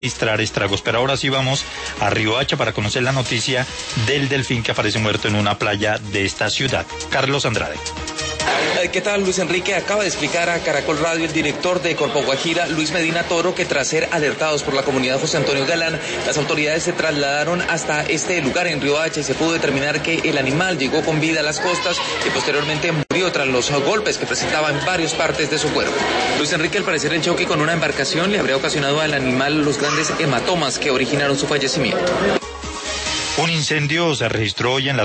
registrar estragos. Pero ahora sí vamos a Riohacha para conocer la noticia del delfín que aparece muerto en una playa de esta ciudad. Carlos Andrade. ¿Qué tal, Luis Enrique? Acaba de explicar a Caracol Radio el director de Corpo Guajira, Luis Medina Toro, que tras ser alertados por la comunidad José Antonio Galán, las autoridades se trasladaron hasta este lugar en Riohacha y se pudo determinar que el animal llegó con vida a las costas y posteriormente murió tras los golpes que presentaba en varias partes de su cuerpo. Luis Enrique, al parecer el choque con una embarcación le habría ocasionado al animal los grandes hematomas que originaron su fallecimiento. Un incendio se registró hoy en la